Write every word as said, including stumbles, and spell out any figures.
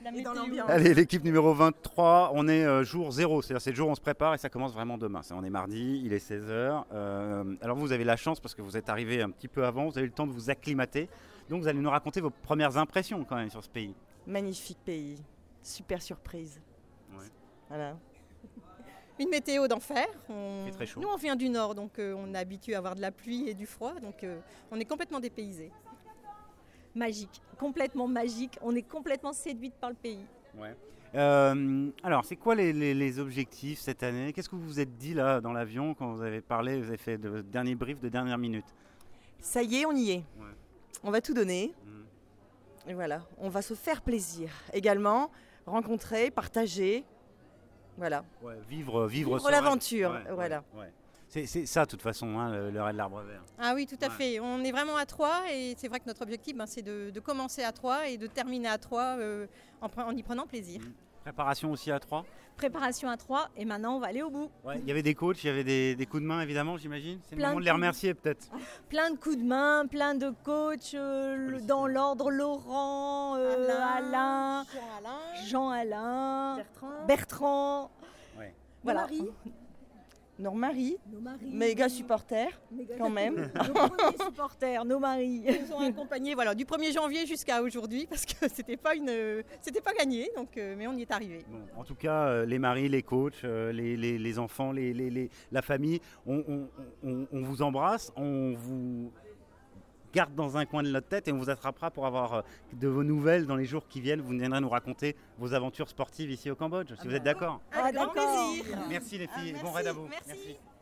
et dans l'ambiance. Allez, l'équipe numéro vingt-trois, on est euh, jour zéro, c'est-à-dire c'est le jour où on se prépare et ça commence vraiment demain. C'est, on est mardi, il est seize heures. Euh, alors vous avez la chance parce que vous êtes arrivé un petit peu avant, vous avez eu le temps de vous acclimater. Donc vous allez nous raconter vos premières impressions quand même sur ce pays. Magnifique pays, super surprise. Ouais. Voilà. Une météo d'enfer. On... Il fait très chaud. Nous, on vient du nord, donc euh, on est habitué à avoir de la pluie et du froid, donc euh, on est complètement dépaysé. Magique, complètement magique. On est complètement séduite par le pays. Ouais. Euh, alors, c'est quoi les, les, les objectifs cette année? Qu'est-ce que vous vous êtes dit là dans l'avion quand vous avez parlé, vous avez fait le dernier brief de dernière minute? Ça y est, on y est. Ouais. On va tout donner. Mmh. Et voilà, on va se faire plaisir. Également, rencontrer, partager. Voilà. Ouais, vivre, vivre, Vivre l'aventure, ouais, voilà. Ouais, ouais. C'est, c'est ça, de toute façon, hein, le, le raid de l'Arbre Vert. Ah oui, tout à Ouais. fait. On est vraiment à Troyes et c'est vrai que notre objectif, ben, c'est de, de commencer à Troyes et de terminer à Troyes euh, en, pre- en y prenant plaisir. Mmh. Préparation aussi à trois. Préparation à trois et maintenant on va aller au bout. Ouais, il y avait des coachs, il y avait des, des coups de main évidemment, j'imagine. C'est le Plein moment de de les coups. remercier peut-être. Plein de coups de main, plein de coachs, euh, le- Policiers. dans l'ordre Laurent, euh, Alain, Jean-Alain, Jean-Alain, Bertrand. Bertrand. Ouais. Voilà. Marie. Nos maris, Nos maris. méga supporters, Méga- quand même. Nos premiers supporters, nos maris. Ils nous ont accompagnés voilà, du premier janvier jusqu'à aujourd'hui parce que c'était pas une, c'était pas gagné, donc, euh, mais on y est arrivé. Bon, en tout cas, euh, les maris, les coachs, euh, les, les, les enfants, les, les, les- la famille, on, on, on, on vous embrasse, on vous garde dans un coin de notre tête et on vous attrapera pour avoir euh, de vos nouvelles dans les jours qui viennent. Vous viendrez nous raconter vos aventures sportives ici au Cambodge, si vous êtes d'accord. Ah, Avec grand d'accord. plaisir. Merci les filles, Ah, bon merci, raid à vous. merci.